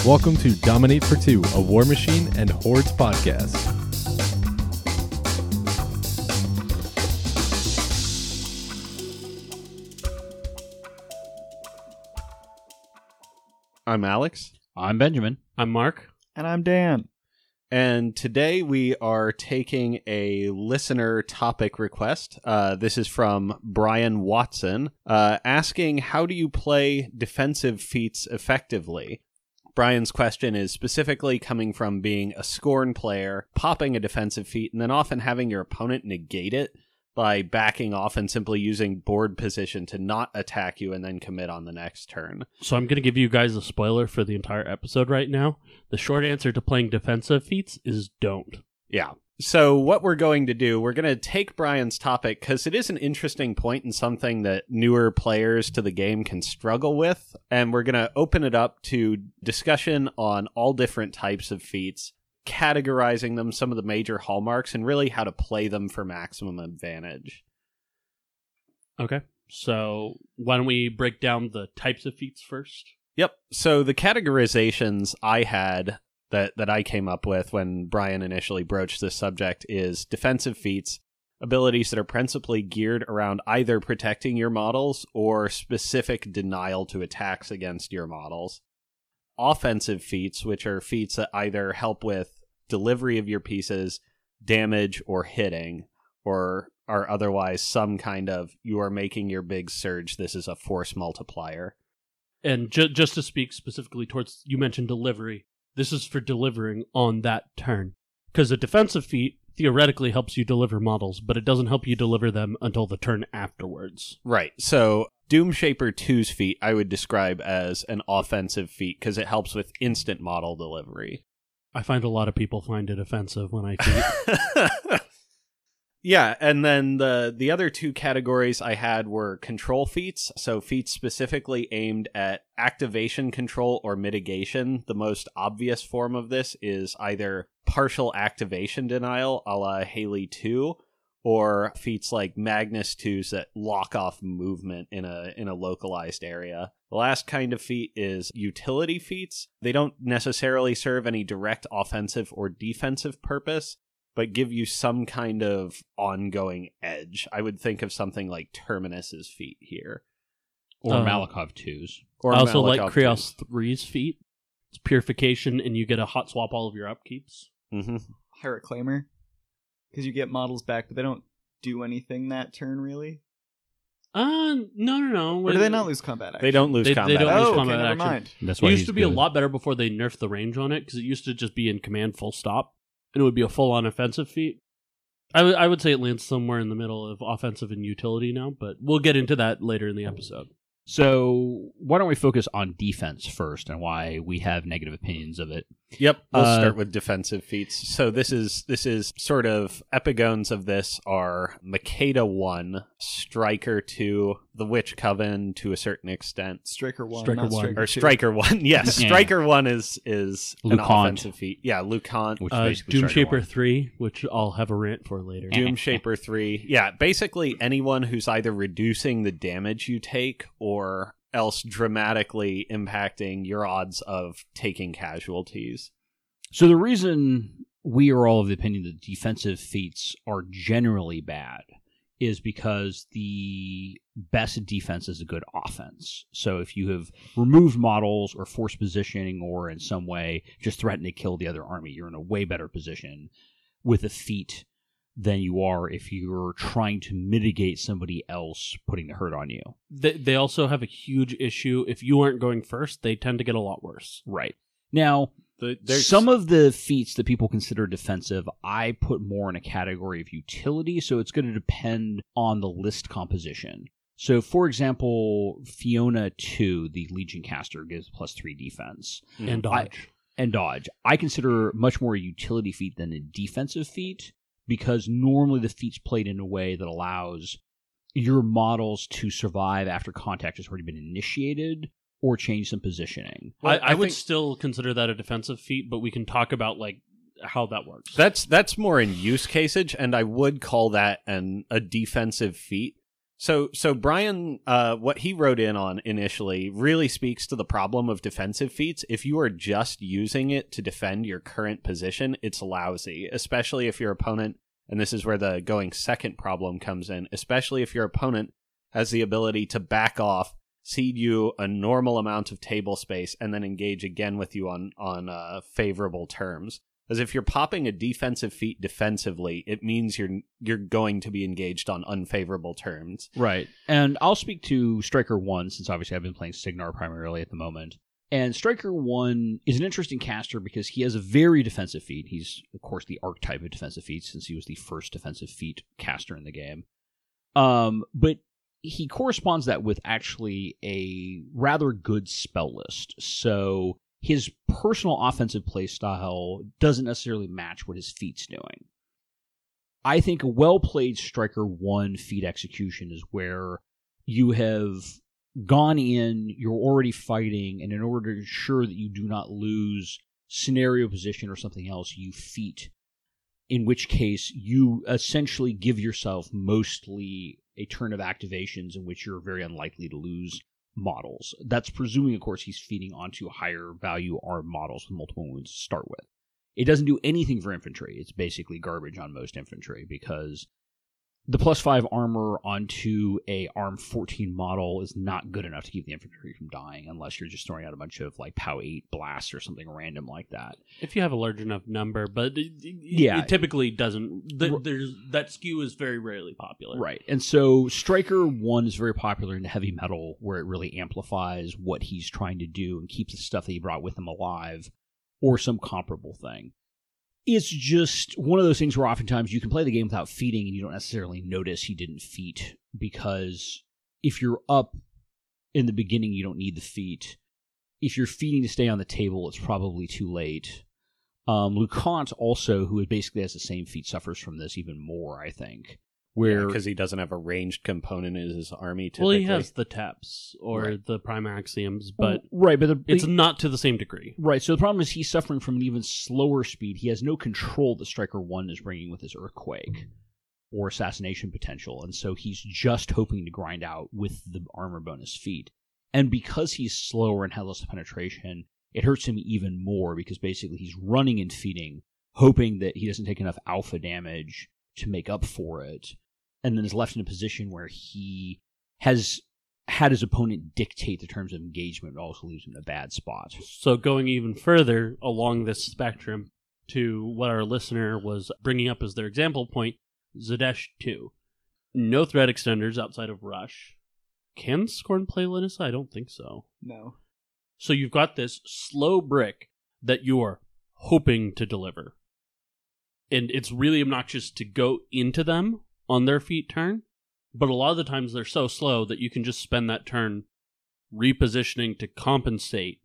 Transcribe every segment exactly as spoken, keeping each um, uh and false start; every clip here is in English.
Welcome to Dominate for Two, a War Machine and Hordes podcast. I'm Alex. I'm Benjamin. I'm Mark. And I'm Dan. And today we are taking a listener topic request. Uh, this is from Brian Watson, uh, asking, how do you play defensive feats effectively? Brian's question is specifically coming from being a Scorn player, popping a defensive feat, and then often having your opponent negate it by backing off and simply using board position to not attack you and then commit on the next turn. So I'm going to give you guys a spoiler for the entire episode right now. The short answer to playing defensive feats is don't. Yeah. So what we're going to do, we're going to take Brian's topic because it is an interesting point and something that newer players to the game can struggle with. And we're going to open it up to discussion on all different types of feats, categorizing them, some of the major hallmarks, and really how to play them for maximum advantage. Okay. So why don't we break down the types of feats first? Yep. So the categorizations I had that, that I came up with when Brian initially broached this subject is defensive feats, abilities that are principally geared around either protecting your models or specific denial to attacks against your models. Offensive feats, which are feats that either help with delivery of your pieces, damage, or hitting, or are otherwise some kind of, you are making your big surge, this is a force multiplier. And ju- just to speak specifically towards, you mentioned delivery. This is for delivering on that turn. Because a defensive feat theoretically helps you deliver models, but it doesn't help you deliver them until the turn afterwards. Right, so Doomshaper two's feat I would describe as an offensive feat because it helps with instant model delivery. I find a lot of people find it offensive when I feat. Yeah, and then the the other two categories I had were control feats, so feats specifically aimed at activation control or mitigation. The most obvious form of this is either partial activation denial, a la Haley two, or feats like Magnus twos that lock off movement in a in a localized area. The last kind of feat is utility feats. They don't necessarily serve any direct offensive or defensive purpose, but give you some kind of ongoing edge. I would think of something like Terminus's feat here. Or Uh, Malakov twos. Or I also Malakov like Krios twos. three's feat. It's purification, and you get a hot swap all of your upkeeps. Mm-hmm. Pirate Claimer. Because you get models back, but they don't do anything that turn, really? Uh, no, no, no. Or do they not lose combat action? They don't lose They- they combat. don't action. lose Oh, okay, combat never action. mind. That's It why used he's to be a good. lot better before they nerfed the range on it, because it used to just be in command full stop, and it would be a full-on offensive feat. I, w- I would say it lands somewhere in the middle of offensive and utility now, but we'll get into that later in the episode. So why don't we focus on defense first and why we have negative opinions of it? Yep, we'll Uh, start with defensive feats. So this is this is sort of epigones of this are Makeda one, Striker two, the Witch Coven to a certain extent. Striker one, Striker not one. Striker Or two. Striker one, yes. Yeah. Striker one is is an Lucant. offensive feat. Yeah, Lucant. Which is Uh, basically Striker Doomshaper one. three, which I'll have a rant for later. Doomshaper three. Yeah, basically anyone who's either reducing the damage you take or else dramatically impacting your odds of taking casualties. So the reason we are all of the opinion that defensive feats are generally bad is because the best defense is a good offense. So if you have removed models or forced positioning or in some way just threatened to kill the other army, you're in a way better position with a feat than you are if you're trying to mitigate somebody else putting the hurt on you. They, they also have a huge issue. If you aren't going first, they tend to get a lot worse. Right. Now, The, there's some of the feats that people consider defensive, I put more in a category of utility, so it's going to depend on the list composition. So, for example, Fiona two, the Legion caster, gives plus three defense. Mm. And dodge. And dodge. I consider much more a utility feat than a defensive feat, because normally the feat's played in a way that allows your models to survive after contact has already been initiated, or change some positioning. Well, I, I, I would think- still consider that a defensive feat, but we can talk about like how that works. That's that's more in use caseage, and I would call that an a defensive feat. So, so Brian, uh, what he wrote in on initially really speaks to the problem of defensive feats. If you are just using it to defend your current position, it's lousy, especially if your opponent, and this is where the going second problem comes in, especially if your opponent has the ability to back off, cede you a normal amount of table space, and then engage again with you on, on uh, favorable terms. As if you're popping a defensive feat defensively, it means you're you're going to be engaged on unfavorable terms. Right. And I'll speak to Striker one, since obviously I've been playing Signar primarily at the moment. And Striker one is an interesting caster because he has a very defensive feat. He's, of course, the archetype of defensive feat, since he was the first defensive feat caster in the game. Um, but he corresponds that with actually a rather good spell list. So his personal offensive play style doesn't necessarily match what his feat's doing. I think a well-played Striker one feat execution is where you have gone in, you're already fighting, and in order to ensure that you do not lose scenario position or something else, you feat, in which case you essentially give yourself mostly a turn of activations in which you're very unlikely to lose models. That's presuming, of course, he's feeding onto higher value armed models with multiple wounds to start with. It doesn't do anything for infantry. It's basically garbage on most infantry because the plus five armor onto a arm fourteen model is not good enough to keep the infantry from dying unless you're just throwing out a bunch of like POW eight blasts or something random like that. If you have a large enough number, but it, it, Yeah. it typically doesn't. The, there's that skew is very rarely popular. Right. And so Striker one is very popular in heavy metal, where it really amplifies what he's trying to do and keeps the stuff that he brought with him alive, or some comparable thing. It's just one of those things where oftentimes you can play the game without feeding and you don't necessarily notice he didn't feat, because if you're up in the beginning, you don't need the feat. If you're feeding to stay on the table, it's probably too late. Um, LeConte also, who basically has the same feat, suffers from this even more, I think. Where Because he doesn't have a ranged component in his army, typically. Well, he has the Teps or Right. the Prime Axioms, but right, but the, it's the, not to the same degree. right. So the problem is he's suffering from an even slower speed. He has no control that Striker one is bringing with his Earthquake or assassination potential, and so he's just hoping to grind out with the armor bonus feat. And because he's slower and has less penetration, it hurts him even more because basically he's running and feeding, hoping that he doesn't take enough alpha damage to make up for it, and then is left in a position where he has had his opponent dictate the terms of engagement, but also leaves him in a bad spot. So going even further along this spectrum to what our listener was bringing up as their example point, Zadesh two. No threat extenders outside of Rush. Can Scorn play Linissa? I don't think so. No. So you've got this slow brick that you are hoping to deliver. And it's really obnoxious to go into them on their feet turn, but a lot of the times they're so slow that you can just spend that turn repositioning to compensate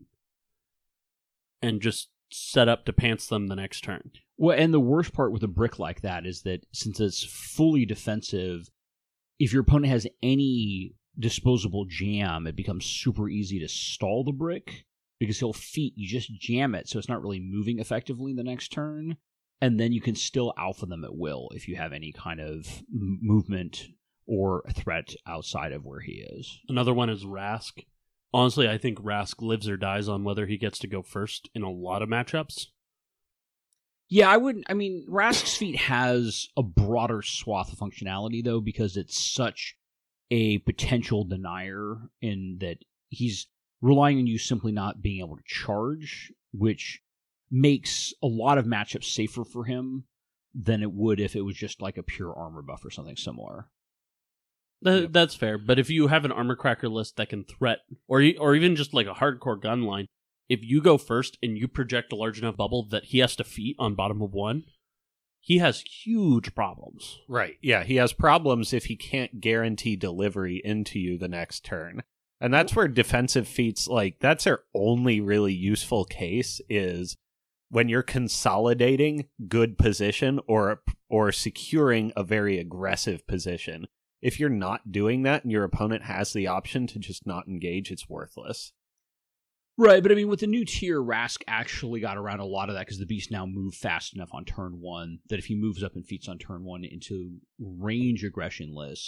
and just set up to pants them the next turn. Well, and the worst part with a brick like that is that since it's fully defensive, if your opponent has any disposable jam, it becomes super easy to stall the brick because he'll feat, you just jam it so it's not really moving effectively the next turn. And then you can still alpha them at will if you have any kind of m- movement or threat outside of where he is. Another one is Rask. Honestly, I think Rask lives or dies on whether he gets to go first in a lot of matchups. Yeah, I wouldn't. I mean, Rask's feat has a broader swath of functionality, though, because it's such a potential denier in that he's relying on you simply not being able to charge, which makes a lot of matchups safer for him than it would if it was just like a pure armor buff or something similar. Th- Yep. That's fair, but if you have an armor cracker list that can threat, or e- or even just like a hardcore gun line, if you go first and you project a large enough bubble that he has to feat on bottom of one, he has huge problems. Right. Yeah, he has problems if he can't guarantee delivery into you the next turn. And that's where defensive feats, like, that's their only really useful case, is when you're consolidating good position or or securing a very aggressive position. If you're not doing that and your opponent has the option to just not engage, it's worthless. Right, but I mean, with the new tier, Rask actually got around a lot of that because the beast now moved fast enough on turn one that if he moves up and feats on turn one into range aggression lists,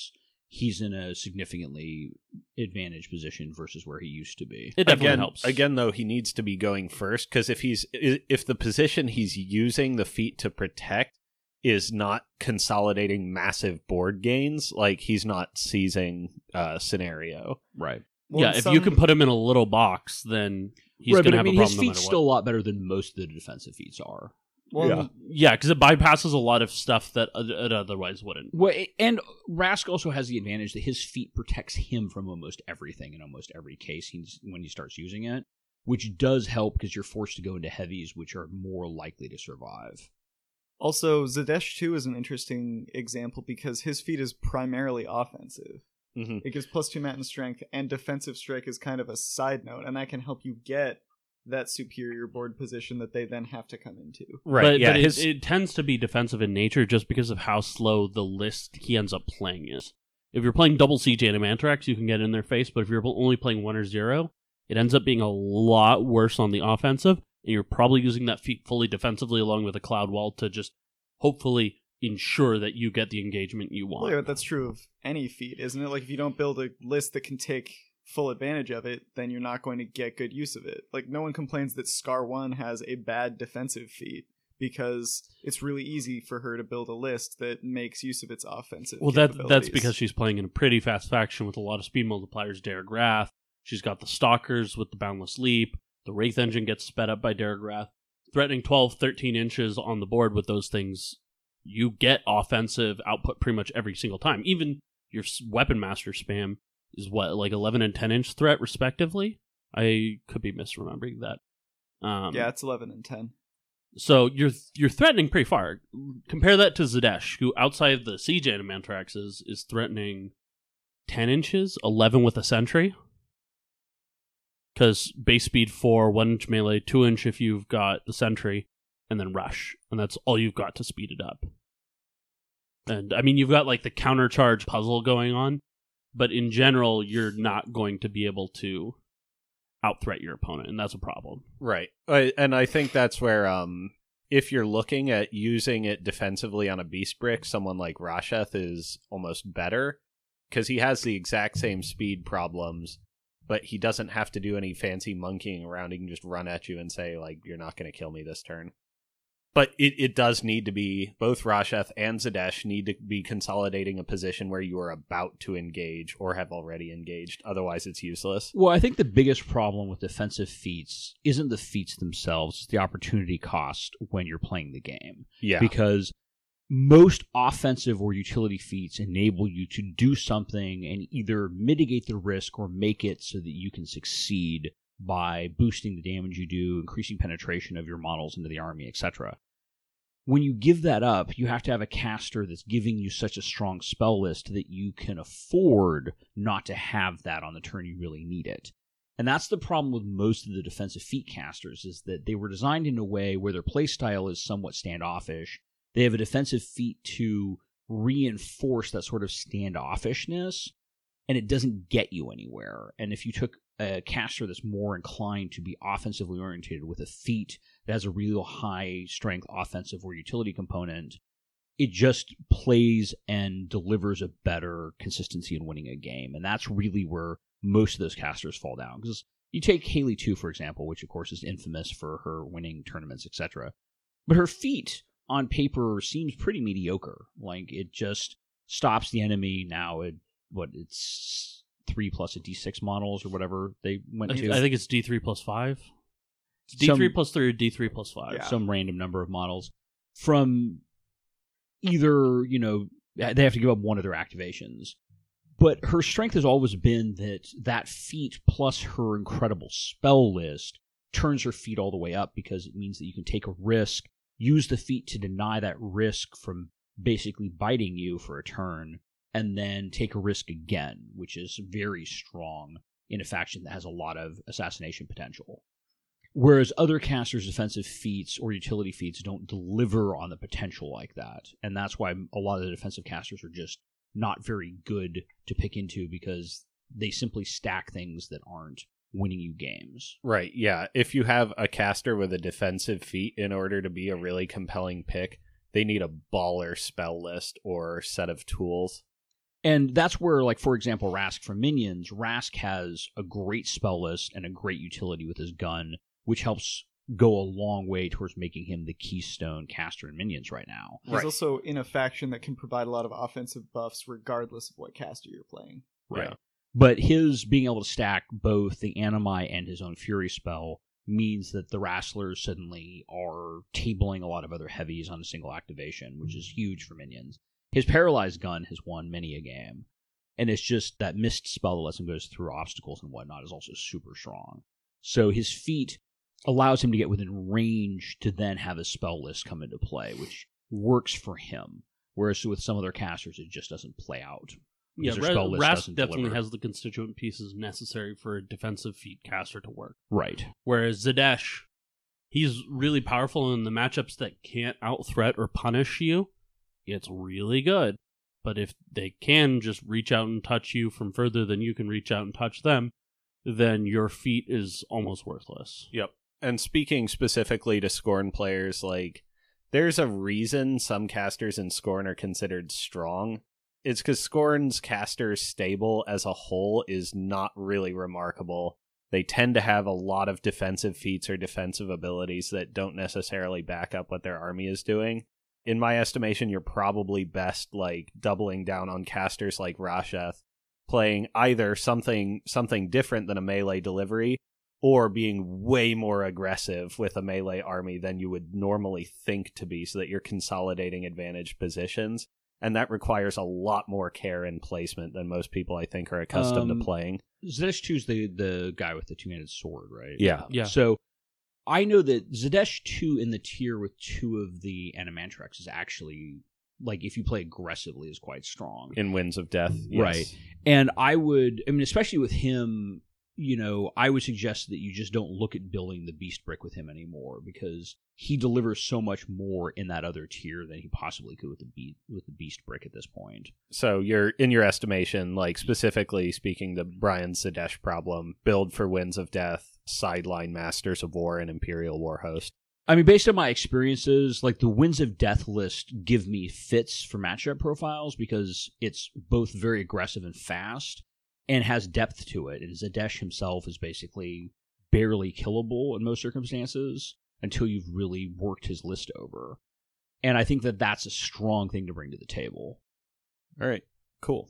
he's in a significantly advantaged position versus where he used to be. It definitely again, helps. Again, though, he needs to be going first, because if he's if the position he's using the feat to protect is not consolidating massive board gains, like he's not seizing uh, scenario. Right. Well, yeah, if some- you can put him in a little box, then he's right, going but to I have mean, a his problem no feat's matter still what. a lot better than most of the defensive feats are. Well, Yeah. Yeah, because it bypasses a lot of stuff that it otherwise wouldn't. Well, and Rask also has the advantage that his feat protects him from almost everything in almost every case he's, when he starts using it, which does help because you're forced to go into heavies, which are more likely to survive. Also, Zadesh two is an interesting example because his feat is primarily offensive. Mm-hmm. It gives plus two mat and strength, and defensive strike is kind of a side note, and that can help you get that superior board position that they then have to come into. Right. But, yeah. but his, it, it tends to be defensive in nature just because of how slow the list he ends up playing is. If you're playing double Siege Animantrax, you can get in their face, but if you're only playing one or zero, it ends up being a lot worse on the offensive, and you're probably using that feat fully defensively along with a Cloud Wall to just hopefully ensure that you get the engagement you want. Well, yeah, but that's true of any feat, isn't it? Like, if you don't build a list that can take full advantage of it, then you're not going to get good use of it. Like, no one complains that Scar one has a bad defensive feat, because it's really easy for her to build a list that makes use of its offensive Well, that that's capabilities. because she's playing in a pretty fast faction with a lot of speed multipliers. Derek Wrath. She's got the Stalkers with the Boundless Leap. The Wraith Engine gets sped up by Derek Wrath. Threatening twelve, thirteen inches on the board with those things, you get offensive output pretty much every single time. Even your Weapon Master spam is what, like eleven and ten inch threat, respectively? I could be misremembering that. Um, Yeah, it's eleven and ten. So you're you're threatening pretty far. Compare that to Zadesh, who outside the Siege Animantrax is, is threatening ten inches, eleven with a Sentry. Because base speed four, one inch melee, two inch if you've got the Sentry, and then Rush. And that's all you've got to speed it up. And I mean, you've got like the countercharge puzzle going on, but in general, you're not going to be able to out-threat your opponent, and that's a problem. Right. I- And I think that's where, um, if you're looking at using it defensively on a Beast Brick, someone like Rasheth is almost better, because he has the exact same speed problems, but he doesn't have to do any fancy monkeying around. He can just run at you and say, like, you're not going to kill me this turn. But it, it does need to be, both Rasheth and Zadesh need to be consolidating a position where you are about to engage or have already engaged. Otherwise, it's useless. Well, I think the biggest problem with defensive feats isn't the feats themselves, it's the opportunity cost when you're playing the game. Yeah. Because most offensive or utility feats enable you to do something and either mitigate the risk or make it so that you can succeed by boosting the damage you do, increasing penetration of your models into the army, et cetera. When you give that up, you have to have a caster that's giving you such a strong spell list that you can afford not to have that on the turn you really need it. And that's the problem with most of the defensive feat casters, is that they were designed in a way where their playstyle is somewhat standoffish. They have a defensive feat to reinforce that sort of standoffishness, and it doesn't get you anywhere. And if you took a caster that's more inclined to be offensively oriented with a feat that has a real high strength offensive or utility component, it just plays and delivers a better consistency in winning a game. And that's really where most of those casters fall down. Because you take Haley two, for example, which of course is infamous for her winning tournaments, et cetera. But her feat on paper seems pretty mediocre. Like, it just stops the enemy now at, what, it's three plus a D six models or whatever they went I, to. I think it's D three plus five. It's D Some- three plus three or D three plus five. Yeah. some random number of models from either, you know, they have to give up one of their activations. But her strength has always been that that feat plus her incredible spell list turns her feat all the way up, because it means that you can take a risk, use the feat to deny that risk from basically biting you for a turn, and then take a risk again, which is very strong in a faction that has a lot of assassination potential. Whereas other casters' defensive feats or utility feats don't deliver on the potential like that. And that's why a lot of the defensive casters are just not very good to pick into, because they simply stack things that aren't winning you games. Right, yeah. If you have a caster with a defensive feat, in order to be a really compelling pick, they need a baller spell list or set of tools. And that's where, like, for example, Rask for minions, Rask has a great spell list and a great utility with his gun, which helps go a long way towards making him the keystone caster in minions right now. He's Right. also in a faction that can provide a lot of offensive buffs regardless of what caster you're playing. Right. Yeah. But his being able to stack both the Animai and his own Fury spell means that the Rasslers suddenly are tabling a lot of other heavies on a single activation, which is huge for minions. His Paralyzed Gun has won many a game, and it's just that missed spell that lets him go through obstacles and whatnot is also super strong. So his feat allows him to get within range to then have his spell list come into play, which works for him. Whereas with some other casters, it just doesn't play out. Yeah, Because their spell list Rask doesn't definitely deliver. has the constituent pieces necessary for a defensive feat caster to work. Right. Whereas Zadesh, he's really powerful in the matchups that can't out-threat or punish you. It's really good. But if they can just reach out and touch you from further than you can reach out and touch them, then your feat is almost worthless. Yep. And speaking specifically to Scorn players, like, there's a reason some casters in Scorn are considered strong. It's because Scorn's caster stable as a whole is not really remarkable. They tend to have a lot of defensive feats or defensive abilities that don't necessarily back up what their army is doing. In my estimation, you're probably best, like, doubling down on casters like Rasheth, playing either something something different than a melee delivery, or being way more aggressive with a melee army than you would normally think to be, so that you're consolidating advantage positions. And that requires a lot more care and placement than most people, I think, are accustomed Um, to playing. Zadesh two is the, the guy with the two-handed sword, right? Yeah. Yeah. So I know that Zadesh two in the tier with two of the Animantrax is actually, like, if you play aggressively, is quite strong. In Winds of Death. Yes. Right. And I would, I mean, especially with him, you know, I would suggest that you just don't look at building the Beast Brick with him anymore, because he delivers so much more in that other tier than he possibly could with the Be- with the Beast Brick at this point. So you're, in your estimation, like, specifically speaking, the Brian Zadesh problem, build for Winds of Death, sideline Masters of War, and Imperial Warhost. I mean, based on my experiences, like, the Winds of Death list give me fits for matchup profiles because it's both very aggressive and fast and has depth to it. And Zadesh himself is basically barely killable in most circumstances until you've really worked his list over. And I think that that's a strong thing to bring to the table. All right, cool.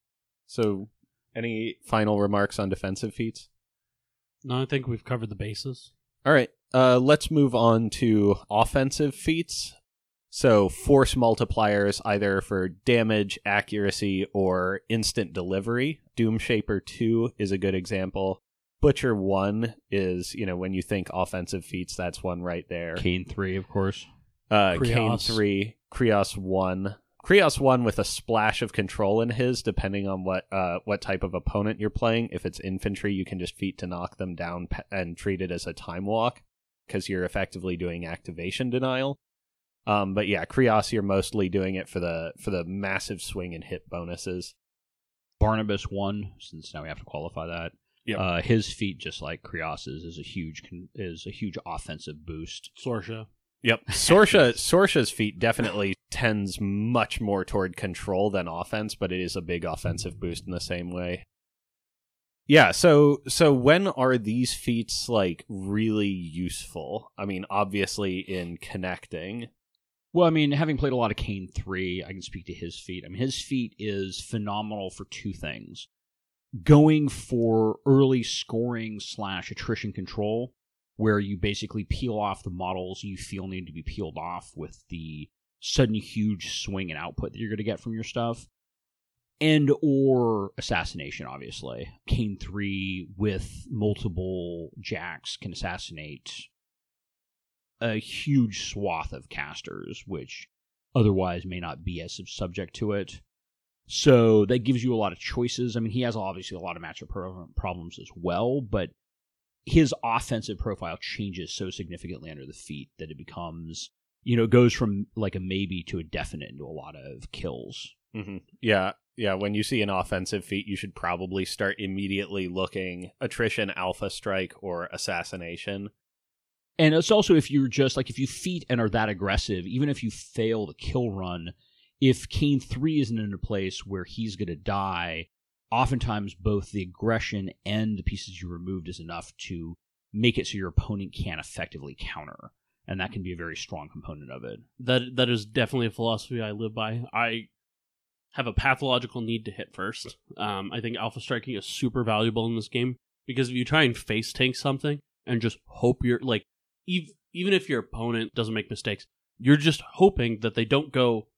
So, any final remarks on defensive feats? No, I think we've covered the bases. All right, uh, let's move on to offensive feats. So, force multipliers either for damage, accuracy, or instant delivery. Doomshaper two is a good example. Butcher one is, you know, when you think offensive feats, that's one right there. Kane three, of course. Uh, Kane Krios. three, Krios one. Krios one with a splash of control in his, depending on what uh, what type of opponent you're playing. If it's infantry, you can just feat to knock them down pe- and treat it as a time walk, because you're effectively doing activation denial. Um, but yeah, Krios, you're mostly doing it for the for the massive swing and hit bonuses. Barnabas one, since now we have to qualify that. Yep. Uh, his feat, just like Krios's, is a huge con- is a huge offensive boost. Sorsha. Yep. Sorsha Sorsha's feat definitely tends much more toward control than offense, but it is a big offensive boost in the same way. Yeah, so so when are these feats, like, really useful? I mean, obviously in connecting. Well, I mean, having played a lot of Kane three, I can speak to his feat. I mean, his feat is phenomenal for two things. Going for early scoring slash attrition control, where you basically peel off the models you feel need to be peeled off with the sudden huge swing and output that you're going to get from your stuff. And or assassination, obviously. Kane three with multiple jacks can assassinate a huge swath of casters, which otherwise may not be as subject to it. So that gives you a lot of choices. I mean, he has obviously a lot of matchup pro- problems as well, but his offensive profile changes so significantly under the feat that it becomes, you know, it goes from like a maybe to a definite into a lot of kills. Mm-hmm. Yeah, yeah. When you see an offensive feat, you should probably start immediately looking attrition, alpha strike, or assassination. And it's also, if you're just like, if you feat and are that aggressive, even if you fail the kill run, if Kane three isn't in a place where he's going to die, oftentimes both the aggression and the pieces you removed is enough to make it so your opponent can't effectively counter. And that can be a very strong component of it. That That is definitely a philosophy I live by. I have a pathological need to hit first. Um, I think Alpha Striking is super valuable in this game, because if you try and face tank something and just hope you're, like, ev- even if your opponent doesn't make mistakes, you're just hoping that they don't go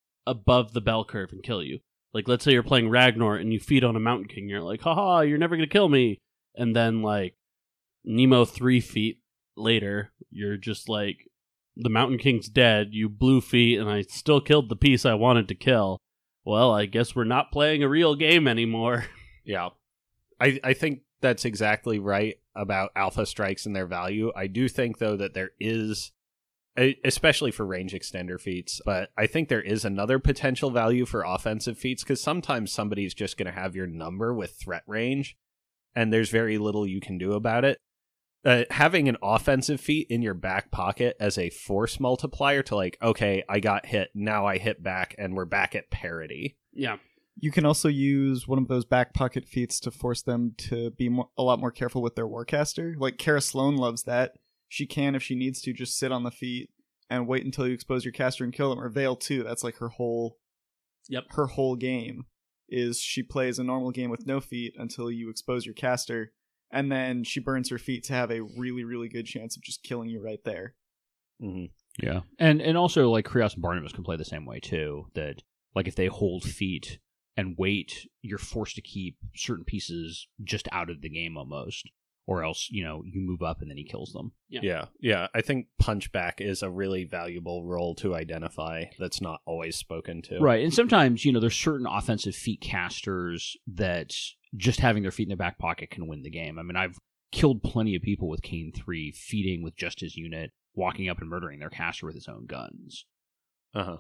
above the bell curve and kill you. Like, let's say you're playing Ragnar and you feed on a Mountain King, you're like, haha, you're never going to kill me. And then, like, Nemo three feet later, you're just like, the Mountain King's dead, you blue feet, and I still killed the piece I wanted to kill. Well, I guess we're not playing a real game anymore. Yeah. I, I think that's exactly right about Alpha Strikes and their value. I do think, though, that there is, especially for range extender feats, but I think there is another potential value for offensive feats, because sometimes somebody's just going to have your number with threat range, and there's very little you can do about it. Uh, having an offensive feat in your back pocket as a force multiplier to, like, okay, I got hit, now I hit back, and we're back at parity. Yeah. You can also use one of those back pocket feats to force them to be more, a lot more careful with their Warcaster. Like, Kara Sloan loves that. She can, if she needs to, just sit on the feet and wait until you expose your caster and kill them. Or Vale too. That's like her whole, Yep. her whole game is she plays a normal game with no feet until you expose your caster, and then she burns her feet to have a really, really good chance of just killing you right there. Mm-hmm. Yeah. And and also, like, Krios and Barnabas can play the same way, too. That, like, if they hold feet and wait, you're forced to keep certain pieces just out of the game almost. Or else, you know, you move up and then he kills them. Yeah. Yeah, yeah. I think Punchback is a really valuable role to identify that's not always spoken to. Right. And sometimes, you know, there's certain offensive feat casters that just having their feet in their back pocket can win the game. I mean, I've killed plenty of people with Kane three, feeding with just his unit, walking up and murdering their caster with his own guns. Uh-huh.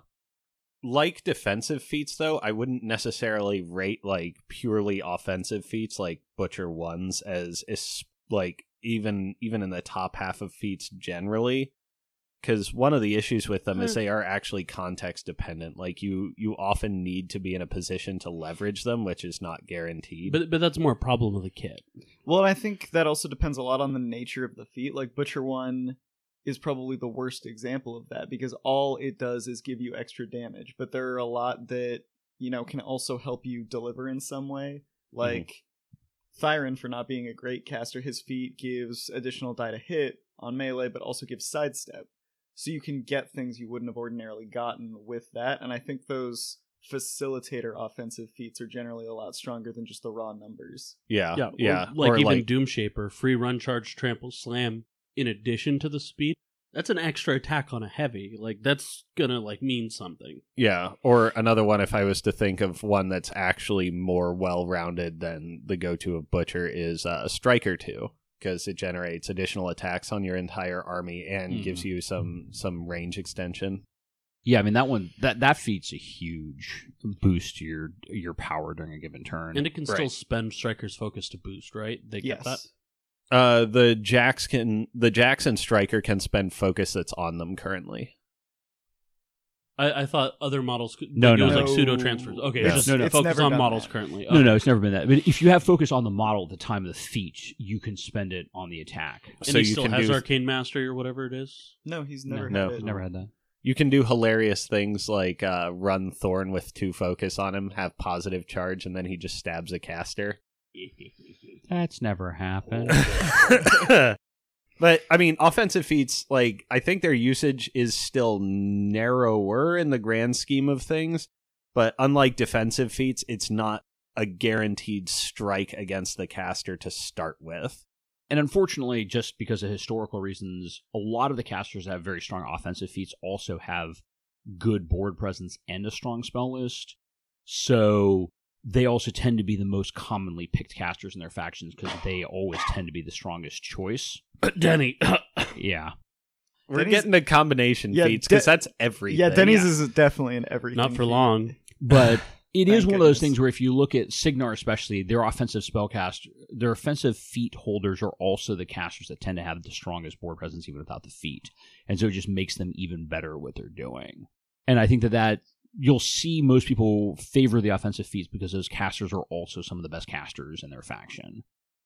Like defensive feats, though, I wouldn't necessarily rate, like, purely offensive feats like Butcher ones as, is, like, even even in the top half of feats generally. Because one of the issues with them is they are actually context dependent. Like, you, you often need to be in a position to leverage them, which is not guaranteed. But but that's more a problem of the kit. Well, and I think that also depends a lot on the nature of the feat. Like, Butcher one is probably the worst example of that, because all it does is give you extra damage. But there are a lot that, you know, can also help you deliver in some way. Like, mm-hmm. Thyron, for not being a great caster, his feat gives additional die to hit on melee, but also gives sidestep. So you can get things you wouldn't have ordinarily gotten with that. And I think those facilitator offensive feats are generally a lot stronger than just the raw numbers. Yeah, Yeah, yeah. Or, like or even like, Doomshaper, free run, charge, trample, slam, in addition to the speed. That's an extra attack on a heavy. Like, that's gonna, like, mean something. Yeah, or another one, if I was to think of one that's actually more well-rounded than the go-to of Butcher, is uh, Striker two, because it generates additional attacks on your entire army and mm. gives you some some range extension. Yeah, I mean, that one, that, that feat's a huge boost to your your power during a given turn. And it can right. still spend Striker's focus to boost, right? They yes. get that? Uh, the Jax can the Jax and Striker can spend focus that's on them currently. I, I thought other models could no, like, no, it was no. like pseudo transfers. Okay, Yeah. just No, no. It's focus never on done models that. currently. No, Okay. no, it's never been that. But if you have focus on the model at the time of the feat, you can spend it on the attack. And so he you still can has do Arcane Mastery or whatever it is. No, he's never No. had it. Never had that. you can do hilarious things like uh, run Thorn with two focus on him, have positive charge, and then he just stabs a caster. That's never happened. But, I mean, offensive feats, like, I think their usage is still narrower in the grand scheme of things, but unlike defensive feats, it's not a guaranteed strike against the caster to start with. And unfortunately, just because of historical reasons, a lot of the casters that have very strong offensive feats also have good board presence and a strong spell list. So they also tend to be the most commonly picked casters in their factions because they always tend to be the strongest choice. Denny. Yeah. We're Denny's- getting the combination Yeah, feats, because De- that's everything. Yeah, Denny's Yeah. is definitely in everything. Not for long. But it is Thank one of those goodness. things where if you look at Signar especially, their offensive spellcast, their offensive feat holders are also the casters that tend to have the strongest board presence even without the feat. And so it just makes them even better at what they're doing. And I think that that you'll see most people favor the offensive feats because those casters are also some of the best casters in their faction.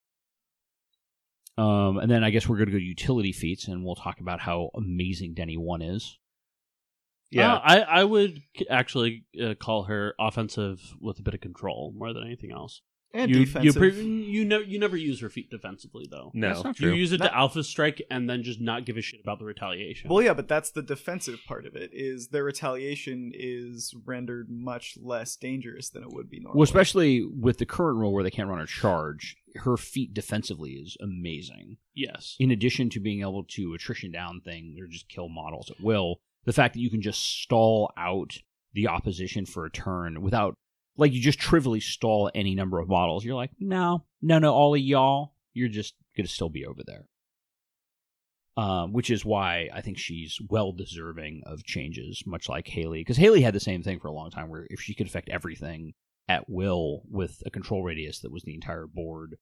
Um, and then I guess we're going to go to utility feats, and we'll talk about how amazing Denny one is. Yeah, Uh, I, I would c- actually uh, call her offensive with a bit of control more than anything else. And you, defensive. You, pre- you, ne- you never use her feet defensively, though. no. That's not You true. use it Not- to alpha strike and then just not give a shit about the retaliation. Well, yeah, but that's the defensive part of it. Is their retaliation is rendered much less dangerous than it would be normally. Well, especially with the current rule where they can't run a charge, her feat defensively is amazing. yes. In addition to being able to attrition down things or just kill models at will, the fact that you can just stall out the opposition for a turn without, like, you just trivially stall any number of models. You're like, no, no, no, all of y'all, you're just going to still be over there. Um, which is why I think she's well deserving of changes, much like Haley. Because Haley had the same thing for a long time, where if she could affect everything at will with a control radius that was the entire board,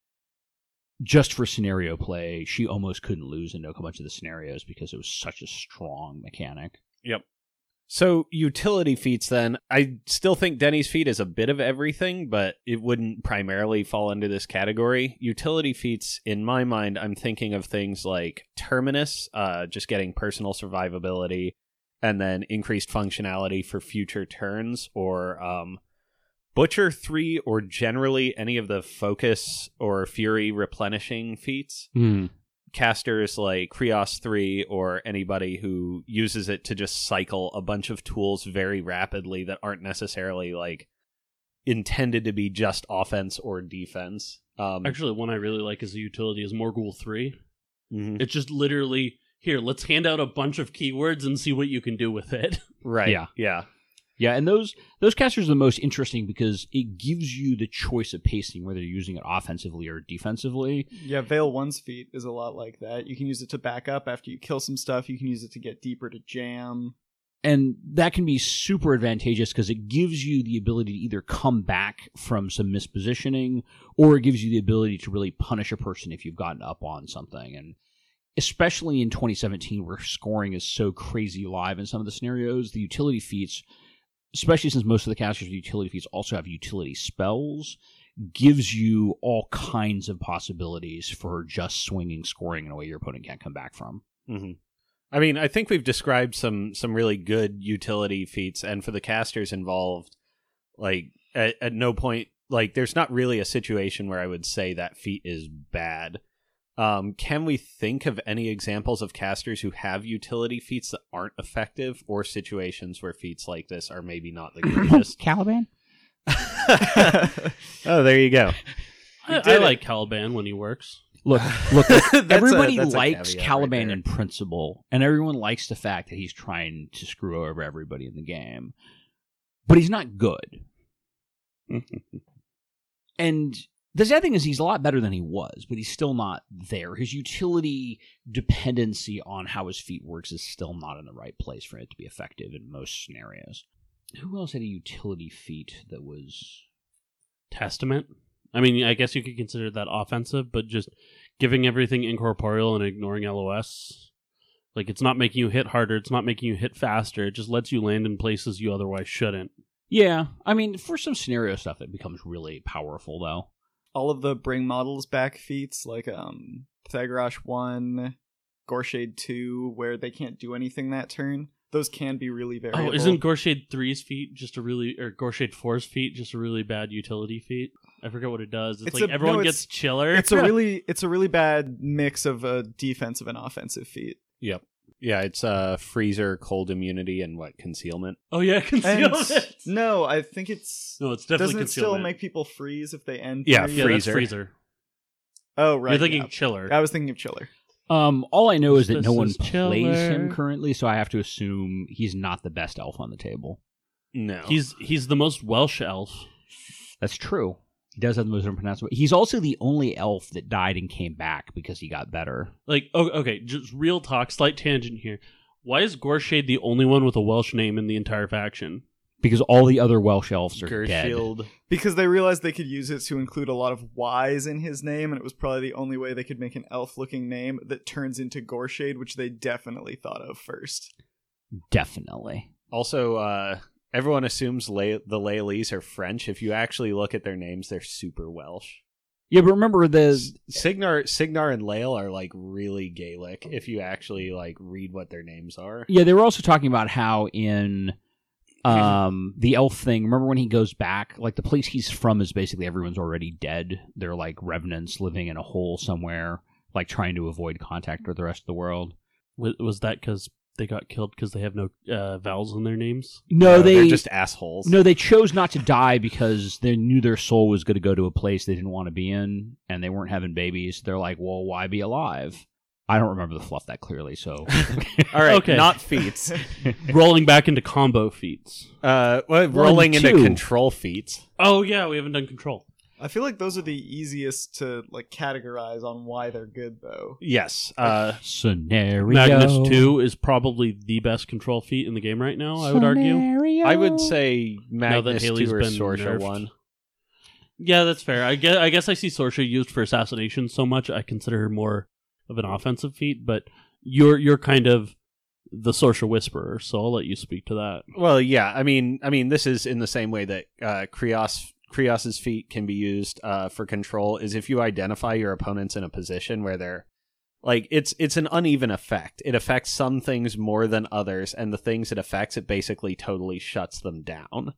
just for scenario play, she almost couldn't lose in a bunch of the scenarios because it was such a strong mechanic. Yep. So utility feats then, I still think Denny's feat is a bit of everything, but it wouldn't primarily fall into this category. Utility feats, in my mind, I'm thinking of things like Terminus, uh, just getting personal survivability, and then increased functionality for future turns, or um, Butcher three, or generally any of the Focus or Fury replenishing feats. Hmm. Casters like Krios three, or anybody who uses it to just cycle a bunch of tools very rapidly that aren't necessarily like intended to be just offense or defense. Um, Actually, one I really like as a utility is Morgul three. mhm. It's just literally, here, let's hand out a bunch of keywords and see what you can do with it. Right. Yeah. Yeah. Yeah, and those those casters are the most interesting because it gives you the choice of pacing, whether you're using it offensively or defensively. Yeah, Veil one's feat is a lot like that. You can use it to back up after you kill some stuff. You can use it to get deeper to jam. And that can be super advantageous because it gives you the ability to either come back from some mispositioning, or it gives you the ability to really punish a person if you've gotten up on something. And especially in twenty seventeen, where scoring is so crazy live in some of the scenarios, the utility feats, especially since most of the casters with utility feats also have utility spells, gives you all kinds of possibilities for just swinging scoring in a way your opponent can't come back from. Mm-hmm. I mean, I think we've described some some really good utility feats, and for the casters involved, like at, at no point, like there's not really a situation where I would say that feat is bad. Um, can we think of any examples of casters who have utility feats that aren't effective, or situations where feats like this are maybe not the greatest? Caliban? Oh, there you go. I, did I it. like Caliban when he works. Look, look. That's a- everybody that's a likes caveat Caliban right there. in principle, and everyone likes the fact that he's trying to screw over everybody in the game, but he's not good. And the sad thing is, he's a lot better than he was, but he's still not there. His utility dependency on how his feat works is still not in the right place for it to be effective in most scenarios. Who else had a utility feat that was... Testament. I mean, I guess you could consider that offensive, but just giving everything incorporeal and ignoring L O S. Like, it's not making you hit harder, it's not making you hit faster, it just lets you land in places you otherwise shouldn't. Yeah, I mean, for some scenario stuff, it becomes really powerful, though. All of the bring models back feats, like um, Pythagoras one, Gorshade two, where they can't do anything that turn, those can be really variable. Oh, isn't Gorshade three's feat just a really, or Gorshade four's feat just a really bad utility feat? I forget what it does. It's, It's like a- everyone no, gets it's- chiller. It's a really, it's a really bad mix of a defensive and offensive feat. Yep. Yeah, it's uh, freezer, cold immunity, and what, concealment? Oh yeah, And concealment. no, I think it's No, it's definitely doesn't it still concealment. make people freeze if they end? Yeah, freeze? yeah, that's freezer. freezer. Oh right, You're thinking yeah. chiller. I was thinking of Chiller. Um, all I know is that This no one is plays him Chiller. currently, so I have to assume he's not the best elf on the table. No. He's he's the most Welsh elf. That's true. He does have the most unpronounceable. He's also the only elf that died and came back because he got better. Like, oh, okay, just real talk, slight tangent here. Why is Gorshade the only one with a Welsh name in the entire faction? Because all the other Welsh elves are dead. Gershield. Because they realized they could use it to include a lot of Y's in his name, and it was probably the only way they could make an elf-looking name that turns into Gorshade, which they definitely thought of first. Definitely. Also, uh, everyone assumes Le- the Lealese are French. If you actually look at their names, they're super Welsh. Yeah, but remember the S- Signar, Signar, and Lael are like really Gaelic. If you actually like read what their names are. yeah, they were also talking about how in um the elf thing. Remember when he goes back, like the place he's from is basically everyone's already dead. They're like revenants living in a hole somewhere, like trying to avoid contact with the rest of the world. Was, was that because they got killed because they have no uh, vowels in their names? No, No, they they're just assholes. no, they chose not to die because they knew their soul was going to go to a place they didn't want to be in, and they weren't having babies. They're like, well, why be alive? I don't remember the fluff that clearly, so All right, Okay. not feats. Rolling back into combo feats. Uh, well, rolling into two. control feats. Oh yeah, we haven't done control. I feel like those are the easiest to like categorize on why they're good, though. Yes. Uh, scenario. Magnus two is probably the best control feat in the game right now, I would argue. Scenario. I would say Magnus Haley's two or been Sorsha nerfed. one. Yeah, that's fair. I guess, I guess I see Sorsha used for assassination so much, I consider her more of an offensive feat, but you're you're kind of the Sorsha Whisperer, so I'll let you speak to that. Well, yeah. I mean, I mean, this is in the same way that uh, Krios Krios's feat can be used uh, for control. Is if you identify your opponents in a position where they're like it's it's an uneven effect. It affects some things more than others, and the things it affects, it basically totally shuts them down.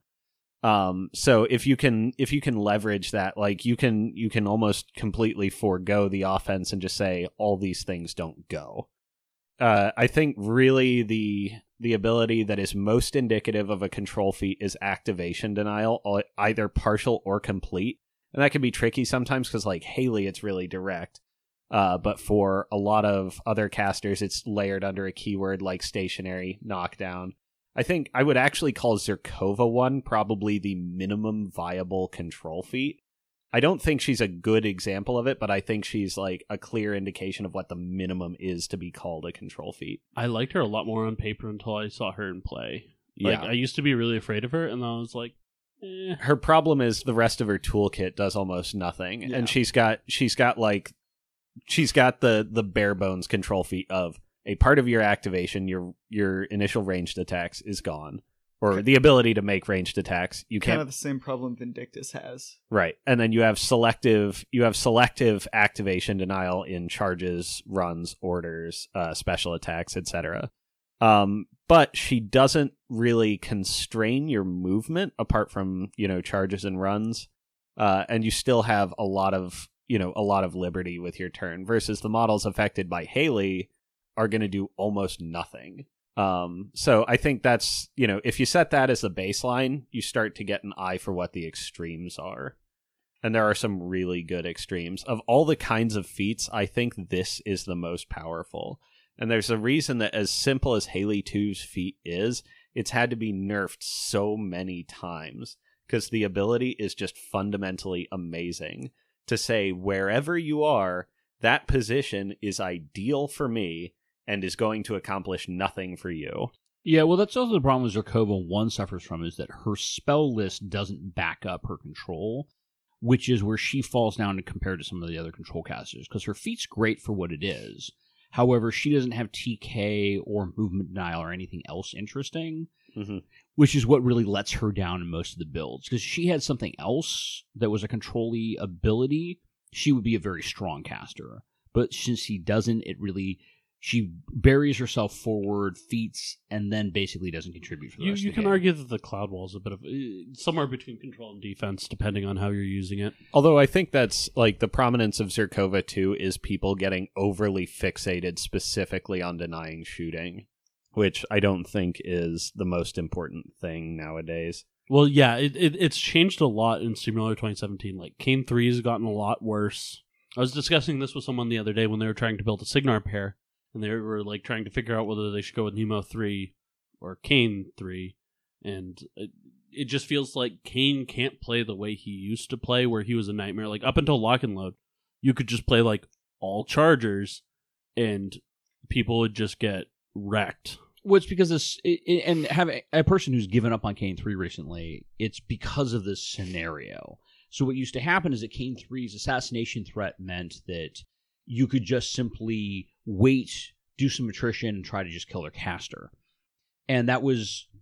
Um, so if you can if you can leverage that, like you can you can almost completely forego the offense and just say all these things don't go. Uh, I think really the the ability that is most indicative of a control feat is activation denial, either partial or complete, and that can be tricky sometimes because like Haley, it's really direct. Uh, but for a lot of other casters, it's layered under a keyword like stationary, knockdown. I think I would actually call Zerkova one probably the minimum viable control feat. I don't think she's a good example of it, but I think she's like a clear indication of what the minimum is to be called a control feat. I liked her a lot more on paper until I saw her in play. Like, Yeah. I used to be really afraid of her, and then I was like, eh. Her problem is the rest of her toolkit does almost nothing, Yeah. and she's got she's got like she's got the the bare bones control feat of a part of your activation, your your initial ranged attacks is gone, or the ability to make ranged attacks. You Kind can't of the same problem Vindictus has. right, and then you have selective you have selective activation denial in charges, runs, orders, uh, special attacks, et cetera. Um, but she doesn't really constrain your movement apart from you know charges and runs, uh, and you still have a lot of you know a lot of liberty with your turn. Versus the models affected by Haley are going to do almost nothing. Um, so I think that's, you know, if you set that as the baseline, you start to get an eye for what the extremes are. And there are some really good extremes. Of all the kinds of feats, I think this is the most powerful. And there's a reason that as simple as Haley two's feat is, it's had to be nerfed so many times. Because the ability is just fundamentally amazing. To say, wherever you are, that position is ideal for me, and is going to accomplish nothing for you. Yeah, well, that's also the problem Zerkova one suffers from, is that her spell list doesn't back up her control, which is where she falls down compared to some of the other control casters, because her feat's great for what it is. However, she doesn't have T K or movement denial or anything else interesting, Mm-hmm. which is what really lets her down in most of the builds. Because she had something else that was a control-y ability, she would be a very strong caster. But since she doesn't, it really... She buries herself forward, feats, and then basically doesn't contribute for the You, rest you of the can game. argue that the Cloud Wall is a bit of uh, somewhere between control and defense, depending on how you're using it. Although I think that's, like, the prominence of Zerkova two is people getting overly fixated specifically on denying shooting, which I don't think is the most important thing nowadays. Well, yeah, it, it it's changed a lot in Simulator twenty seventeen. Like, Kane three has gotten a lot worse. I was discussing this with someone the other day when they were trying to build a Signar pair. And they were like trying to figure out whether they should go with Nemo three or Kane three. And it, it just feels like Kane can't play the way he used to play, where he was a nightmare. Like up until Lock and Load, you could just play like all chargers and people would just get wrecked. Well, it's because this, it, it- and having a person who's given up on Kane three recently, it's because of this scenario. So what used to happen is that Kane three's assassination threat meant that you could just simply wait, do some attrition, and try to just kill their caster. And that was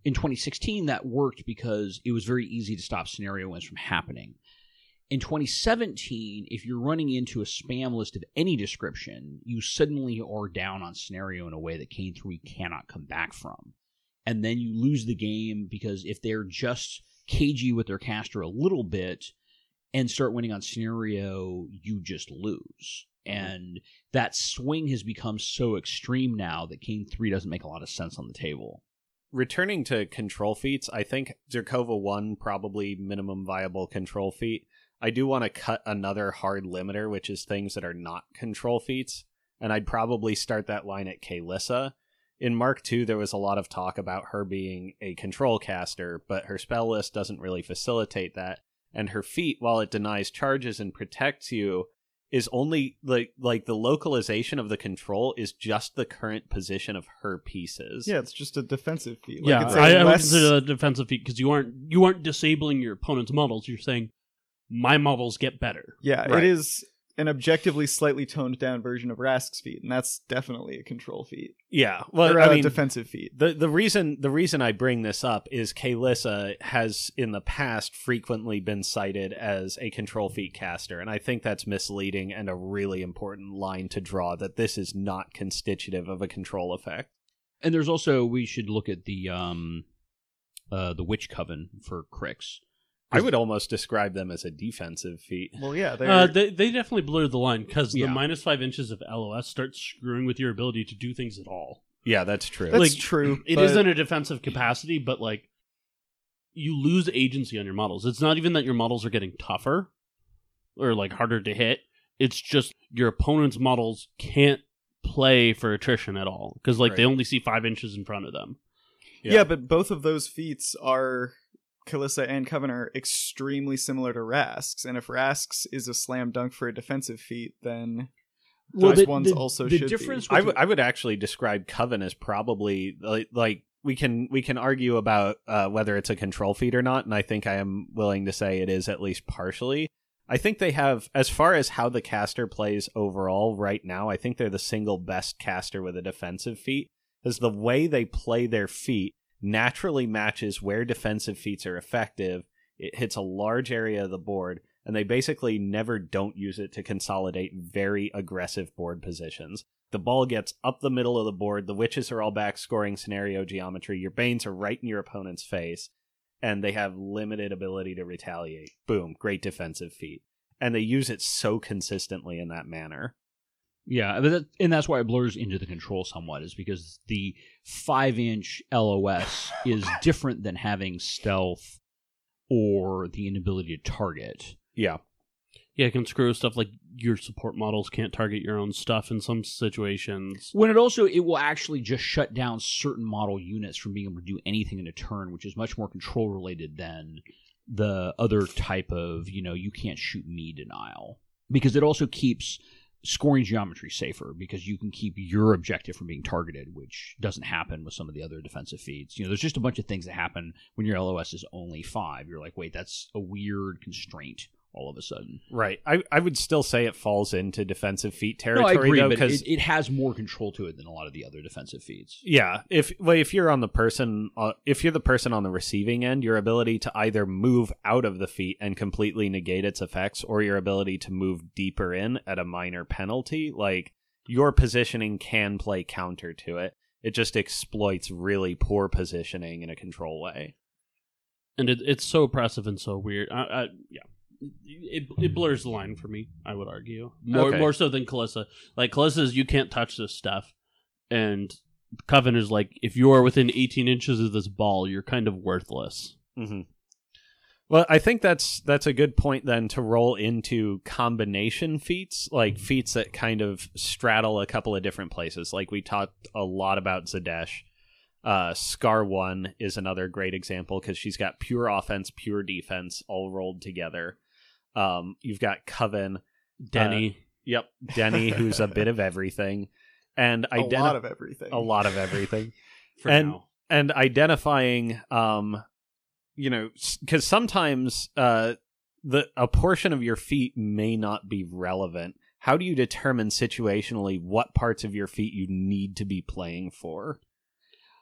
in twenty sixteen, that worked because it was very easy to stop scenario wins from happening. In twenty seventeen, if you're running into a spam list of any description, you suddenly are down on scenario in a way that Kane three cannot come back from. And then you lose the game because if they're just cagey with their caster a little bit and start winning on scenario, you just lose. And that swing has become so extreme now that Kane three doesn't make a lot of sense on the table. Returning to control feats, I think Zerkova one probably minimum viable control feat. I do want to cut another hard limiter, which is things that are not control feats, and I'd probably start that line at Kael'thasa. In Mark two, there was a lot of talk about her being a control caster, but her spell list doesn't really facilitate that, and her feat, while it denies charges and protects you, is only, like, like the localization of the control is just the current position of her pieces. Yeah, it's just a defensive feat. Like, Yeah, it's I, a I would less- consider that a defensive feat because you aren't you aren't disabling your opponent's models. You're saying my models get better. Yeah, Right. it is an objectively slightly toned down version of Rask's feat, and that's definitely a control feat. Yeah, well, or I a mean, defensive feat. The the reason the reason I bring this up is Kael'thasa has in the past frequently been cited as a control feat caster, and I think that's misleading and a really important line to draw that this is not constitutive of a control effect. And there's also, we should look at the um, uh, the Witch Coven for Crix. I would almost describe them as a defensive feat. Well, yeah, they're Uh, they they definitely blurred the line because Yeah. the minus five inches of L O S starts screwing with your ability to do things at all. Yeah, that's true. that's like, true. It but is in a defensive capacity, but like you lose agency on your models. It's not even that your models are getting tougher or like harder to hit. It's just your opponent's models can't play for attrition at all because like they Right. only see five inches in front of them. yeah. but both of those feats are Kalissa and Coven are extremely similar to Rask's, and if Rask's is a slam dunk for a defensive feat, then Well, those the- ones the- also the should difference be. I, w- I would actually describe Coven as probably like, like we can we can argue about uh, whether it's a control feat or not, and I think I am willing to say it is at least partially. I think they have, as far as how the caster plays overall right now, I think they're the single best caster with a defensive feat, because the way they play their feat naturally matches where defensive feats are effective. It hits a large area of the board, and they basically never don't use it to consolidate very aggressive board positions. The ball gets up the middle of the board, the witches are all back scoring scenario geometry, your banes are right in your opponent's face, and they have limited ability to retaliate. Boom, great defensive feat. And they use it so consistently in that manner. Yeah, but that, and that's why it blurs into the control somewhat, is because the five-inch L O S is different than having stealth or the inability to target. Yeah. Yeah, it can screw with stuff like your support models can't target your own stuff in some situations. When it also, it will actually just shut down certain model units from being able to do anything in a turn, which is much more control-related than the other type of, you know, you can't shoot me denial. Because it also keeps scoring geometry safer, because you can keep your objective from being targeted, which doesn't happen with some of the other defensive feats. You know, there's just a bunch of things that happen when your L O S is only five. You're like, wait, that's a weird constraint all of a sudden. Right. I, I would still say it falls into defensive feat No, territory, I agree, though, but because it, it has more control to it than a lot of the other defensive feats. yeah, if well, if you're on the person, uh, if you're the person on the receiving end, your ability to either move out of the feat and completely negate its effects, or your ability to move deeper in at a minor penalty, like your positioning can play counter to it. It just exploits really poor positioning in a control way. And it, it's so oppressive and so weird. I, I, yeah. It it blurs the line for me, I would argue. More Okay. more so than Kalissa. Like, Kalissa's, you can't touch this stuff. And Coven is like, if you are within eighteen inches of this ball, you're kind of worthless. Mm-hmm. Well, I think that's that's a good point then to roll into combination feats, like feats that kind of straddle a couple of different places. Like we talked a lot about Zadesh. Uh, Scar one is another great example because she's got pure offense, pure defense all rolled together. Um, you've got Coven, Denny. Uh, yep, Denny, who's a bit of everything, and a identi- lot of everything. a lot of everything. for and- now. and identifying um you know, because sometimes uh the a portion of your feat may not be relevant. How do you determine situationally what parts of your feat you need to be playing for?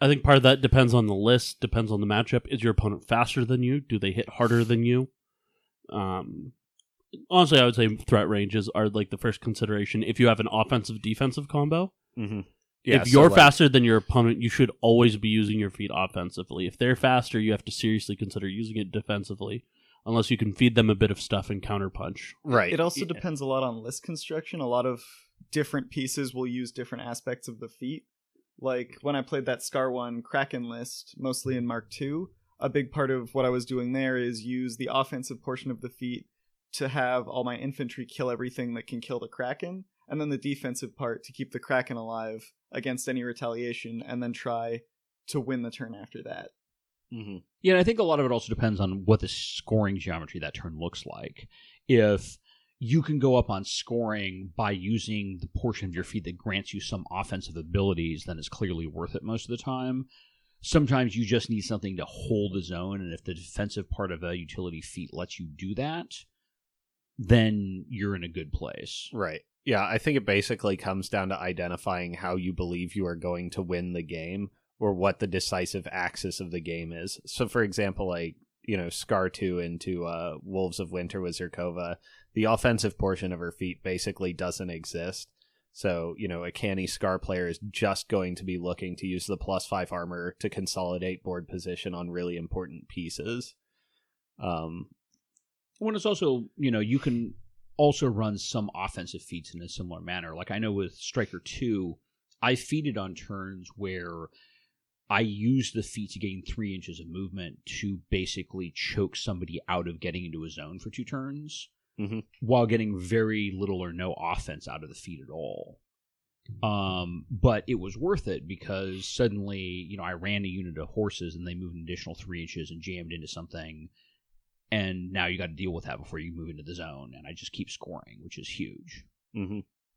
I think part of that depends on the list, depends on the matchup. Is your opponent faster than you? Do they hit harder than you? Um, honestly, I would say threat ranges are like the first consideration. If you have an offensive-defensive combo, Mm-hmm. Yeah, if so, you're like- faster than your opponent, you should always be using your feet offensively. If they're faster, you have to seriously consider using it defensively, unless you can feed them a bit of stuff and counterpunch. Right. It also Yeah. depends a lot on list construction. A lot of different pieces will use different aspects of the feat. Like when I played that Scar one Kraken list, mostly in Mark two, a big part of what I was doing there is use the offensive portion of the feat to have all my infantry kill everything that can kill the Kraken, and then the defensive part to keep the Kraken alive against any retaliation, and then try to win the turn after that. Mm-hmm. Yeah, and I think a lot of it also depends on what the scoring geometry of that turn looks like. If you can go up on scoring by using the portion of your feat that grants you some offensive abilities, then it's clearly worth it most of the time. Sometimes you just need something to hold the zone, and if the defensive part of a utility feat lets you do that, then you're in a good place. Right. Yeah, I think it basically comes down to identifying how you believe you are going to win the game, or what the decisive axis of the game is. So, for example, like, you know, Scar two into uh, Wolves of Winter with Zerkova, the offensive portion of her feat basically doesn't exist. So, you know, a canny Scar player is just going to be looking to use the plus five armor to consolidate board position on really important pieces. Um, When it's also, you know, you can also run some offensive feats in a similar manner. Like I know with Striker two, I feated on turns where I used the feat to gain three inches of movement to basically choke somebody out of getting into a zone for two turns, mm-hmm. while getting very little or no offense out of the feat at all. Um, but it was worth it because suddenly, you know, I ran a unit of horses and they moved an additional three inches and jammed into something. And now you got to deal with that before you move into the zone. And I just keep scoring, which is huge. Mm-hmm.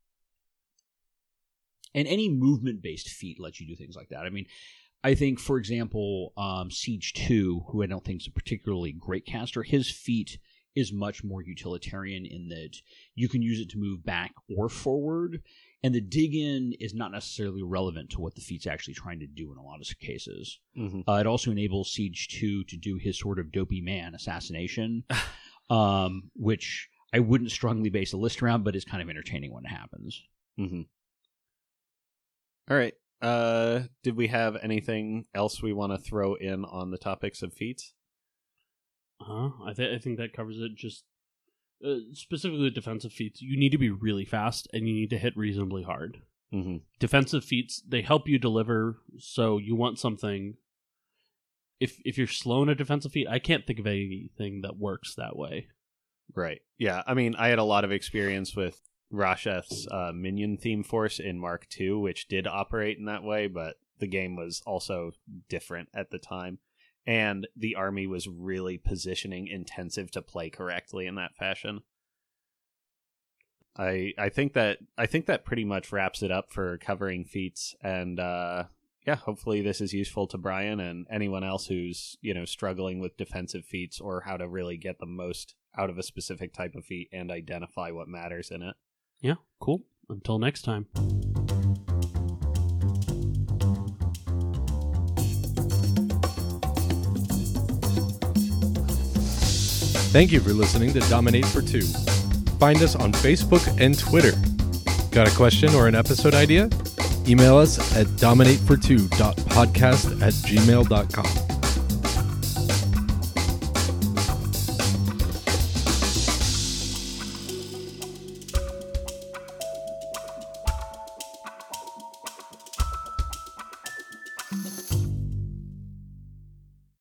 And any movement-based feat lets you do things like that. I mean, I think, for example, um, Siege two, who I don't think is a particularly great caster, his feat is much more utilitarian in that you can use it to move back or forward, and the dig-in is not necessarily relevant to what the feat's actually trying to do in a lot of cases. Mm-hmm. Uh, it also enables Siege two to do his sort of dopey man assassination, um, which I wouldn't strongly base a list around, but is kind of entertaining when it happens. Mm-hmm. All right. Uh, did we have anything else we want to throw in on the topics of feats? Uh, I, th- I think that covers it. Just uh, specifically defensive feats, you need to be really fast and you need to hit reasonably hard. Mm-hmm. Defensive feats, they help you deliver, so you want something. If if you're slow in a defensive feat, I can't think of anything that works that way. Right. Yeah. I mean, I had a lot of experience with Rasheth's uh, minion theme force in Mark two, which did operate in that way, but the game was also different at the time. And the army was really positioning intensive to play correctly in that fashion. I I think that I think that pretty much wraps it up for covering feats, and uh, yeah, hopefully this is useful to Brian and anyone else who's, you know, struggling with defensive feats or how to really get the most out of a specific type of feat and identify what matters in it. Yeah, cool. Until next time. Thank you for listening to Dominate for Two. Find us on Facebook and Twitter. Got a question or an episode idea? Email us at dominate for two dot podcast at gmail dot com. Thank you.